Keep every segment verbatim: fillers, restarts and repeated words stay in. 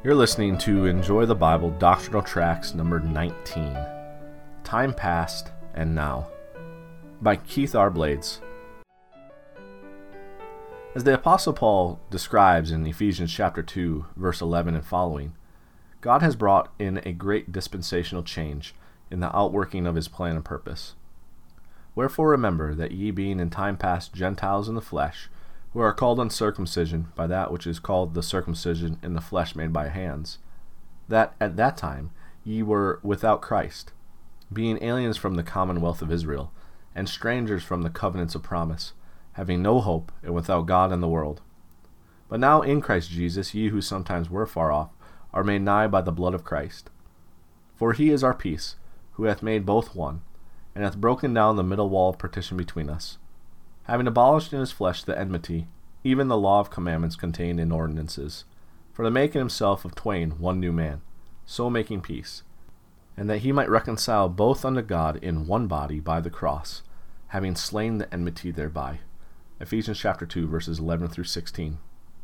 You're listening to Enjoy the Bible Doctrinal Tracts number nineteen, Time Past and Now, by Keith R. Blades. As the Apostle Paul describes in Ephesians chapter two, verse eleven and following, God has brought in a great dispensational change in the outworking of his plan and purpose. Wherefore remember that ye being in time past Gentiles in the flesh, who are called uncircumcision by that which is called the circumcision in the flesh made by hands, that at that time ye were without Christ, being aliens from the commonwealth of Israel, and strangers from the covenants of promise, having no hope, and without God in the world. But now in Christ Jesus ye who sometimes were far off are made nigh by the blood of Christ. For he is our peace, who hath made both one, and hath broken down the middle wall of partition between us, having abolished in his flesh the enmity, even the law of commandments contained in ordinances, for the making himself of twain one new man, so making peace, and that he might reconcile both unto God in one body by the cross, having slain the enmity thereby. Ephesians chapter two, verses eleven through sixteen.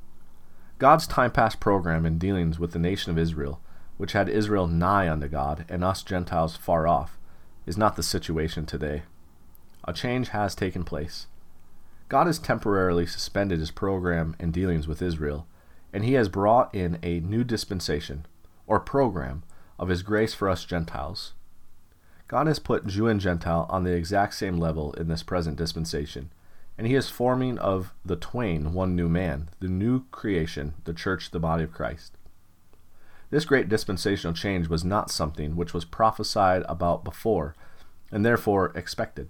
God's time-past program in dealings with the nation of Israel, which had Israel nigh unto God, and us Gentiles far off, is not the situation today. A change has taken place. God has temporarily suspended his program and dealings with Israel, and he has brought in a new dispensation, or program, of his grace for us Gentiles. God has put Jew and Gentile on the exact same level in this present dispensation, and he is forming of the twain one new man, the new creation, the church, the body of Christ. This great dispensational change was not something which was prophesied about before, and therefore expected,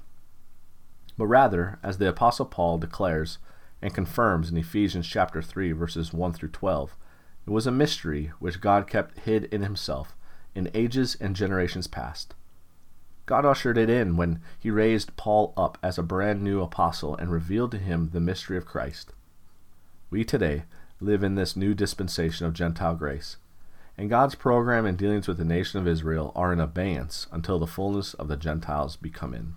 but rather, as the Apostle Paul declares and confirms in Ephesians chapter three, verses one through twelve, it was a mystery which God kept hid in himself in ages and generations past. God ushered it in when he raised Paul up as a brand new apostle and revealed to him the mystery of Christ. We today live in this new dispensation of Gentile grace, and God's program and dealings with the nation of Israel are in abeyance until the fullness of the Gentiles be come in.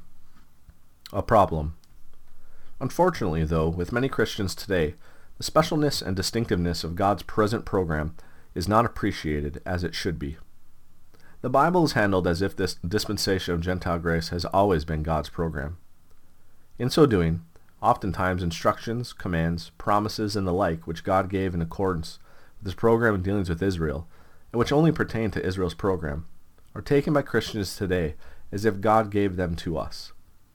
A problem. Unfortunately, though, with many Christians today, the specialness and distinctiveness of God's present program is not appreciated as it should be. The Bible is handled as if this dispensation of Gentile grace has always been God's program. In so doing, oftentimes instructions, commands, promises, and the like which God gave in accordance with his program and dealings with Israel, and which only pertain to Israel's program, are taken by Christians today as if God gave them to us.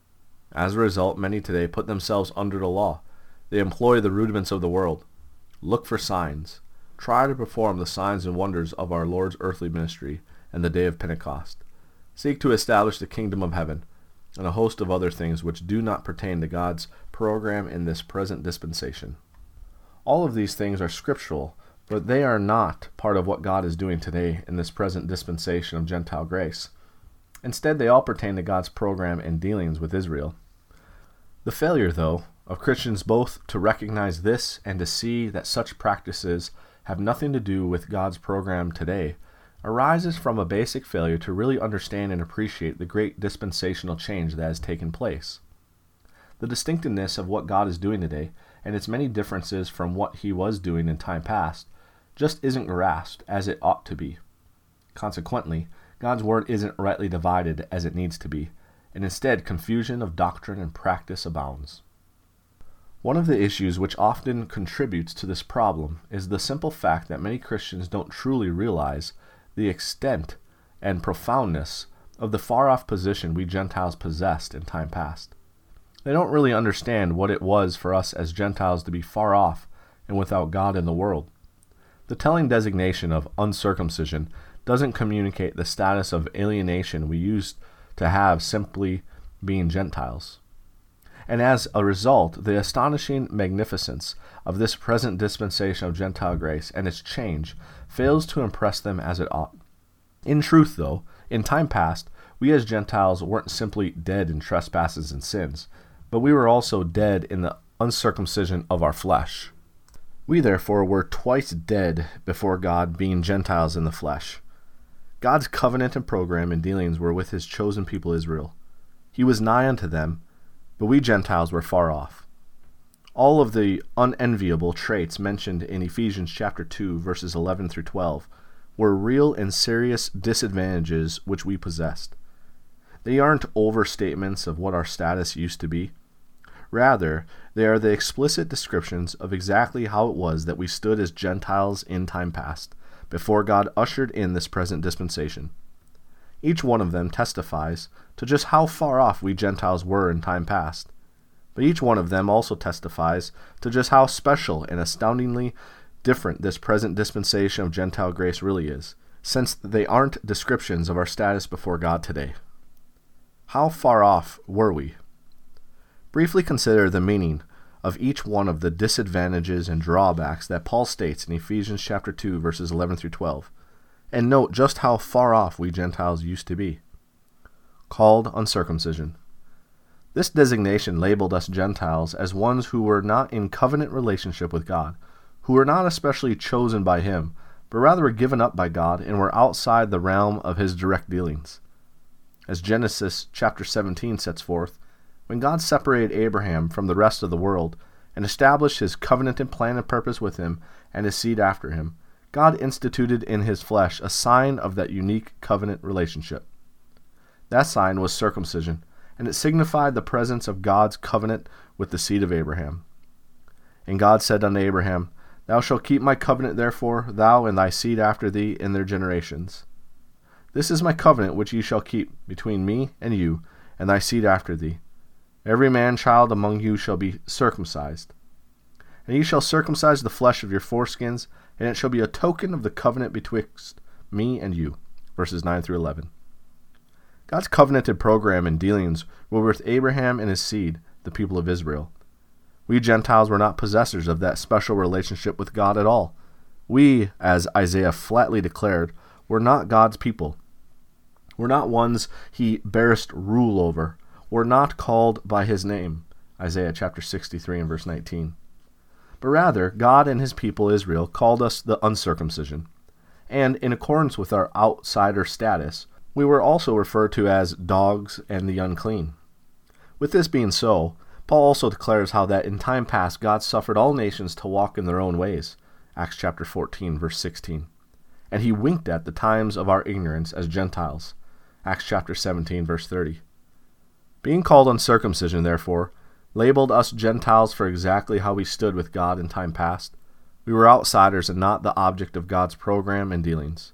As a result, many today put themselves under the law. They employ the rudiments of the world, look for signs, try to perform the signs and wonders of our Lord's earthly ministry and the day of Pentecost, seek to establish the kingdom of heaven, and a host of other things which do not pertain to God's program in this present dispensation. All of these things are scriptural, but they are not part of what God is doing today in this present dispensation of Gentile grace. Instead, they all pertain to God's program and dealings with Israel. The failure, though, of Christians both to recognize this and to see that such practices have nothing to do with God's program today arises from a basic failure to really understand and appreciate the great dispensational change that has taken place. The distinctiveness of what God is doing today, and its many differences from what he was doing in time past, just isn't grasped as it ought to be. Consequently, God's word isn't rightly divided as it needs to be, and instead confusion of doctrine and practice abounds. One of the issues which often contributes to this problem is the simple fact that many Christians don't truly realize the extent and profoundness of the far-off position we Gentiles possessed in time past. They don't really understand what it was for us as Gentiles to be far off and without God in the world. The telling designation of uncircumcision doesn't communicate the status of alienation we used to have simply being Gentiles. And as a result, the astonishing magnificence of this present dispensation of Gentile grace and its change fails to impress them as it ought. In truth, though, in time past, we as Gentiles weren't simply dead in trespasses and sins, but we were also dead in the uncircumcision of our flesh. We therefore were twice dead before God, being Gentiles in the flesh. God's covenant and program and dealings were with his chosen people Israel. He was nigh unto them, but we Gentiles were far off. all of the unenviable traits mentioned in Ephesians chapter two, verses eleven through twelve, were real and serious disadvantages which we possessed. They aren't overstatements of what our status used to be. Rather, they are the explicit descriptions of exactly how it was that we stood as Gentiles in time past, before God ushered in this present dispensation. Each one of them testifies to just how far off we Gentiles were in time past, but each one of them also testifies to just how special and astoundingly different this present dispensation of Gentile grace really is, since they aren't descriptions of our status before God today. How far off were we? Briefly consider the meaning of each one of the disadvantages and drawbacks that Paul states in Ephesians chapter two, verses eleven through twelve, and note just how far off we Gentiles used to be. Called uncircumcision. This designation labeled us Gentiles as ones who were not in covenant relationship with God, who were not especially chosen by Him, but rather were given up by God and were outside the realm of His direct dealings. As Genesis chapter seventeen sets forth, when God separated Abraham from the rest of the world and established His covenant and plan and purpose with him and his seed after him, God instituted in His flesh a sign of that unique covenant relationship. That sign was circumcision, and it signified the presence of God's covenant with the seed of Abraham. And God said unto Abraham, Thou shalt keep my covenant therefore, thou and thy seed after thee in their generations. This is my covenant which ye shall keep between me and you, and thy seed after thee. Every man child among you shall be circumcised. And ye shall circumcise the flesh of your foreskins, and it shall be a token of the covenant betwixt me and you. Verses nine through eleven. God's covenanted program and dealings were with Abraham and his seed, the people of Israel. We Gentiles were not possessors of that special relationship with God at all. We, as Isaiah flatly declared, were not God's people. We're not ones He bearest rule over. We're not called by His name. Isaiah chapter sixty-three and verse nineteen. But rather, God and His people Israel called us the uncircumcision. And in accordance with our outsider status, we were also referred to as dogs and the unclean. With this being so, Paul also declares how that in time past God suffered all nations to walk in their own ways. Acts chapter fourteen, verse sixteen. And He winked at the times of our ignorance as Gentiles. Acts chapter seventeen, verse thirty. Being called uncircumcision, therefore, labeled us Gentiles for exactly how we stood with God in time past. We were outsiders and not the object of God's program and dealings.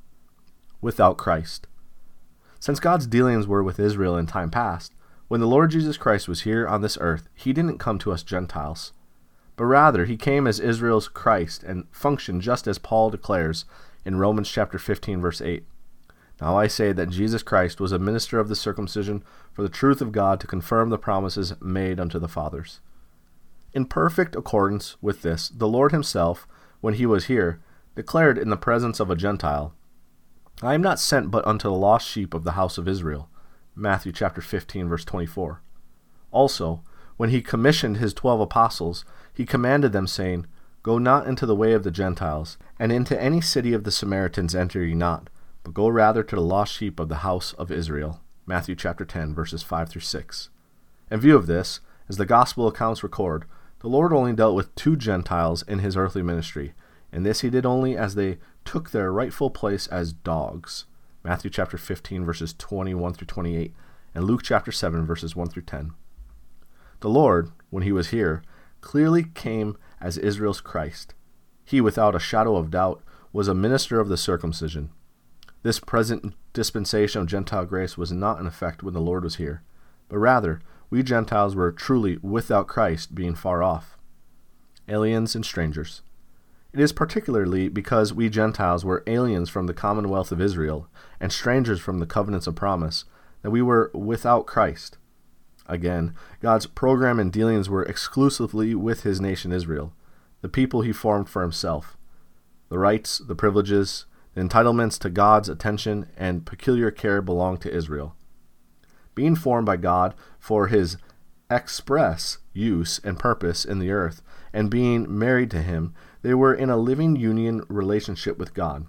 Without Christ. Since God's dealings were with Israel in time past, when the Lord Jesus Christ was here on this earth, He didn't come to us Gentiles, but rather He came as Israel's Christ and functioned just as Paul declares in Romans chapter fifteen, verse eight. Now I say that Jesus Christ was a minister of the circumcision for the truth of God to confirm the promises made unto the fathers. In perfect accordance with this, the Lord Himself, when He was here, declared in the presence of a Gentile, I am not sent but unto the lost sheep of the house of Israel. Matthew chapter fifteen, verse twenty-four. Also, when He commissioned His twelve apostles, He commanded them, saying, Go not into the way of the Gentiles, and into any city of the Samaritans enter ye not, but go rather to the lost sheep of the house of Israel. Matthew chapter ten, verses five through six. In view of this, as the gospel accounts record, the Lord only dealt with two Gentiles in His earthly ministry, and this He did only as they took their rightful place as dogs. Matthew chapter fifteen, verses twenty-one through twenty-eight, and Luke chapter seven, verses one through ten. The Lord, when He was here, clearly came as Israel's Christ. He, without a shadow of doubt, was a minister of the circumcision. This present dispensation of Gentile grace was not in effect when the Lord was here, but rather, we Gentiles were truly without Christ, being far off. Aliens and strangers. It is particularly because we Gentiles were aliens from the commonwealth of Israel and strangers from the covenants of promise that we were without Christ. Again, God's program and dealings were exclusively with His nation Israel, the people He formed for Himself. The rights, the privileges, the entitlements to God's attention and peculiar care belonged to Israel. Being formed by God for His express use and purpose in the earth, and being married to Him, they were in a living union relationship with God.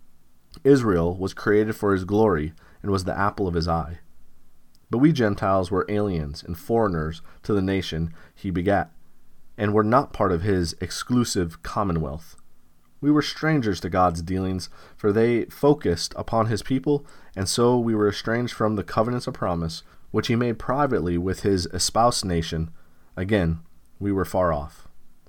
Israel was created for His glory and was the apple of His eye. But we Gentiles were aliens and foreigners to the nation He begat. and were not part of his exclusive commonwealth. We were strangers to God's dealings, for they focused upon his people, and so we were estranged from the covenants of promise, which he made privately with his espoused nation. Again, we were far off,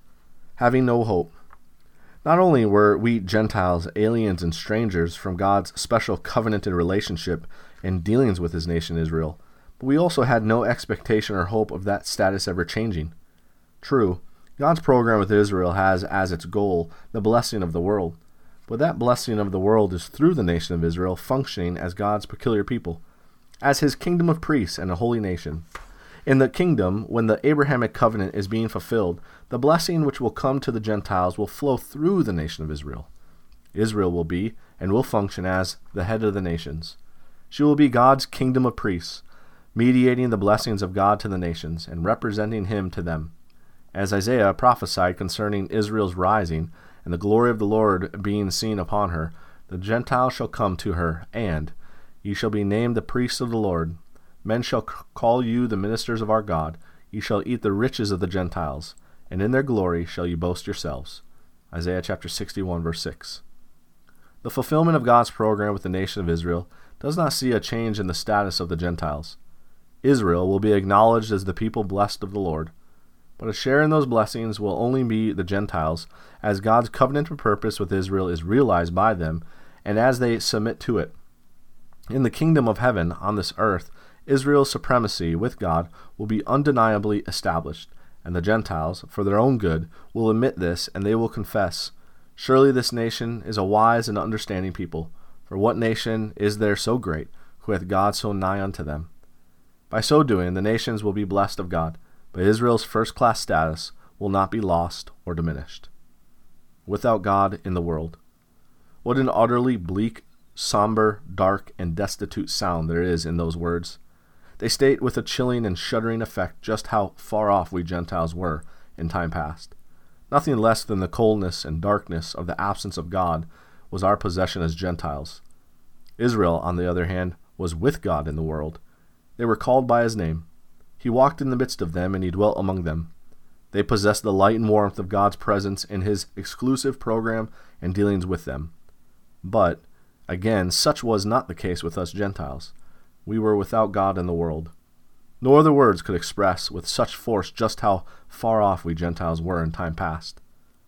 having no hope. Not only were we Gentiles, aliens, and strangers from God's special covenanted relationship and dealings with his nation Israel, but we also had no expectation or hope of that status ever changing. True, God's program with Israel has as its goal the blessing of the world, but that blessing of the world is through the nation of Israel functioning as God's peculiar people, as his kingdom of priests and a holy nation. In the kingdom, when the Abrahamic covenant is being fulfilled, the blessing which will come to the Gentiles will flow through the nation of Israel. Israel will be and will function as the head of the nations. She will be God's kingdom of priests, mediating the blessings of God to the nations and representing him to them. As Isaiah prophesied concerning Israel's rising and the glory of the Lord being seen upon her, the Gentiles shall come to her, and ye shall be named the priests of the Lord. Men shall call you the ministers of our God. Ye shall eat the riches of the Gentiles, and in their glory shall you boast yourselves. Isaiah chapter sixty-one, verse six. The fulfillment of God's program with the nation of Israel does not see a change in the status of the Gentiles. Israel will be acknowledged as the people blessed of the Lord, but a share in those blessings will only be the Gentiles, as God's covenant purpose with Israel is realized by them, and as they submit to it. In the kingdom of heaven on this earth, Israel's supremacy with God will be undeniably established, and the Gentiles, for their own good, will admit this, and they will confess, surely this nation is a wise and understanding people, for what nation is there so great, who hath God so nigh unto them? By so doing, the nations will be blessed of God, but Israel's first-class status will not be lost or diminished. Without God in the world. What an utterly bleak, somber, dark, and destitute sound there is in those words. They state with a chilling and shuddering effect just how far off we Gentiles were in time past. Nothing less than the coldness and darkness of the absence of God was our possession as Gentiles. Israel, on the other hand, was with God in the world. They were called by his name. He walked in the midst of them, and he dwelt among them. They possessed the light and warmth of God's presence in his exclusive program and dealings with them. But, again, such was not the case with us Gentiles. We were without God in the world. No other words could express with such force just how far off we Gentiles were in time past.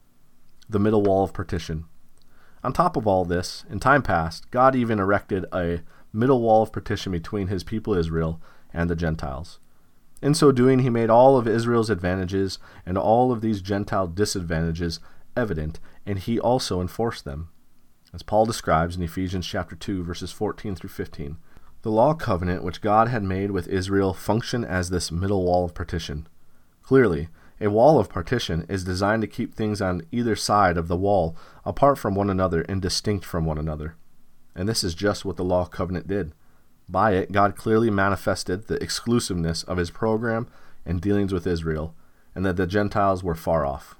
The middle wall of partition. On top of all this, in time past, God even erected a middle wall of partition between his people Israel and the Gentiles. In so doing, he made all of Israel's advantages and all of these Gentile disadvantages evident, and he also enforced them. As Paul describes in Ephesians chapter two, verses fourteen through fifteen, the law covenant which God had made with Israel functioned as this middle wall of partition. Clearly, a wall of partition is designed to keep things on either side of the wall apart from one another and distinct from one another. And this is just what the law covenant did. By it, God clearly manifested the exclusiveness of his program and dealings with Israel, and that the Gentiles were far off.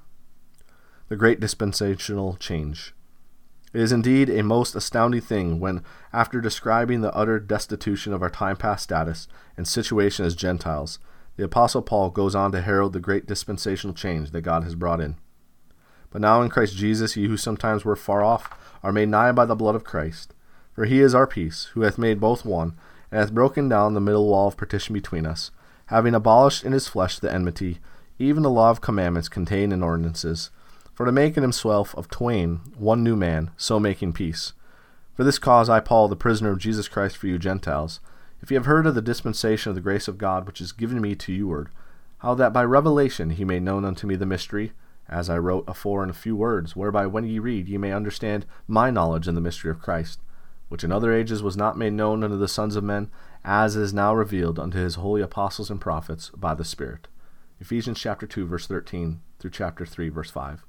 The great dispensational change. It is indeed a most astounding thing when, after describing the utter destitution of our time-past status and situation as Gentiles, the Apostle Paul goes on to herald the great dispensational change that God has brought in. But now in Christ Jesus, ye who sometimes were far off are made nigh by the blood of Christ. For he is our peace, who hath made both one, and hath broken down the middle wall of partition between us, having abolished in his flesh the enmity, even the law of commandments contained in ordinances, for to make in himself of twain one new man, so making peace. For this cause I, Paul, the prisoner of Jesus Christ for you Gentiles, if ye have heard of the dispensation of the grace of God which is given me to youward, how that by revelation he made known unto me the mystery, as I wrote afore in a few words, whereby when ye read ye may understand my knowledge in the mystery of Christ, which in other ages was not made known unto the sons of men, as is now revealed unto his holy apostles and prophets by the Spirit. Ephesians chapter two, verse thirteen, through chapter three, verse five.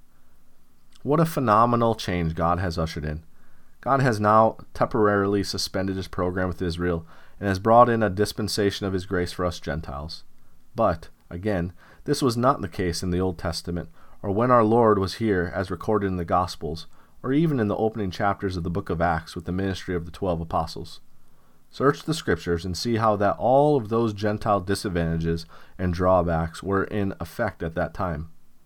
What a phenomenal change God has ushered in. God has now temporarily suspended his program with Israel and has brought in a dispensation of his grace for us Gentiles. But, again, this was not the case in the Old Testament, or when our Lord was here as recorded in the Gospels, or even in the opening chapters of the book of Acts with the ministry of the twelve apostles. Search the scriptures and see how that all of those Gentile disadvantages and drawbacks were in effect at that time.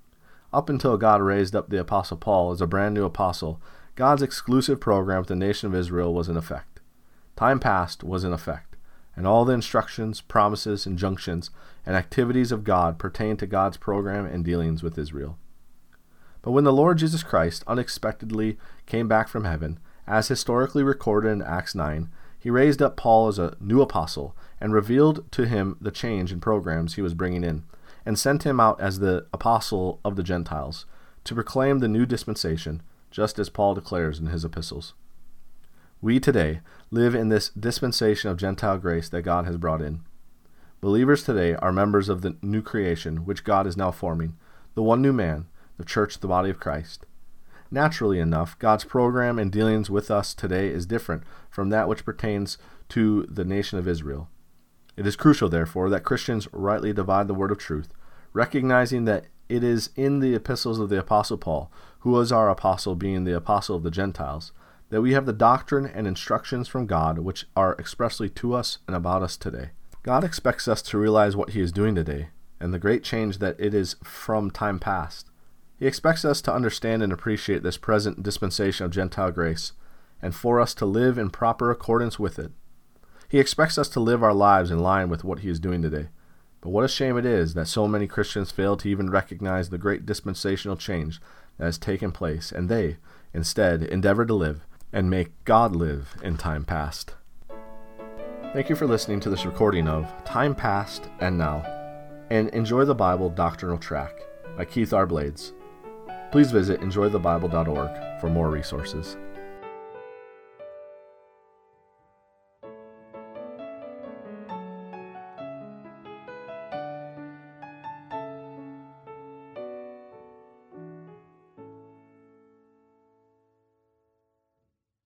Up until God raised up the Apostle Paul as a brand new apostle, God's exclusive program with the nation of Israel was in effect. Time past was in effect, and all the instructions, promises, injunctions, and activities of God pertain to God's program and dealings with Israel. But when the Lord Jesus Christ unexpectedly came back from heaven, as historically recorded in Acts nine, he raised up Paul as a new apostle and revealed to him the change in programs he was bringing in, and sent him out as the apostle of the Gentiles to proclaim the new dispensation, just as Paul declares in his epistles. We today live in this dispensation of Gentile grace that God has brought in. Believers today are members of the new creation which God is now forming, the one new man, the church, the body of Christ. Naturally enough, God's program and dealings with us today is different from that which pertains to the nation of Israel. It is crucial, therefore, that Christians rightly divide the word of truth, recognizing that it is in the epistles of the Apostle Paul, who was our apostle being the apostle of the Gentiles, that we have the doctrine and instructions from God which are expressly to us and about us today. God expects us to realize what he is doing today, and the great change that it is from time past. He expects us to understand and appreciate this present dispensation of Gentile grace, and for us to live in proper accordance with it. He expects us to live our lives in line with what he is doing today. But what a shame it is that so many Christians fail to even recognize the great dispensational change that has taken place, and they, instead, endeavor to live and make God live in time past. Thank you for listening to this recording of Time Past and Now, and Enjoy the Bible Doctrinal Track by Keith R. Blades. Please visit enjoy the bible dot org for more resources.